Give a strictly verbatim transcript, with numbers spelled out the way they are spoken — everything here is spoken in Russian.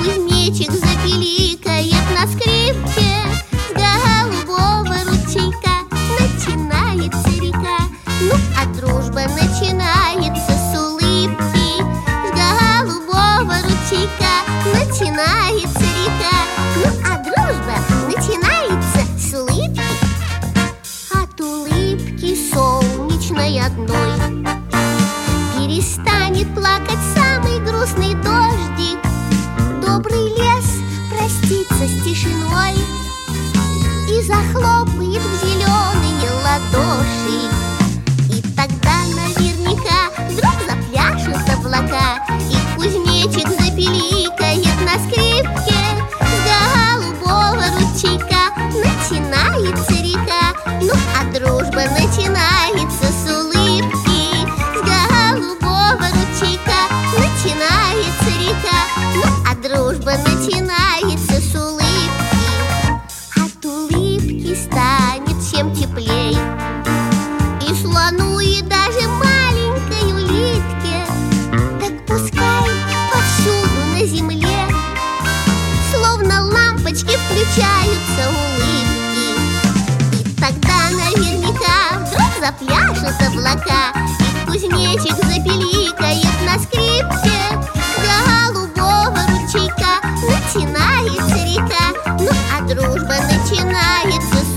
кузнечик запиликает на скрипке. С голубого ручейка начинается река. Ну, а дружба начинается с улыбки. С голубого ручейка начинается река. Ну, а дружба начинается с улыбки. От улыбки солнечной одной перестанет плакать самый грустный дождик. Добрый лес простится с тишиной и захлопает в зеленые ладоши. И тогда наверняка вдруг запляшут облака, и кузнечик запиликает на скрипке. С голубого ручейка начинается река. Ну, а дружба начинается с улыбки. С голубого ручейка начинается река. Ну, а дружба начинается с улыбки. От улыбки станет всем теплей, и слону, и даже маленькой улитке. Так пускай повсюду на земле словно лампочки включаются улыбки. И тогда наверняка вдруг запляшут облака, и кузнечик запиликает на скрипке. С голубого ручейка начинается река. Ну, а дружба начинается с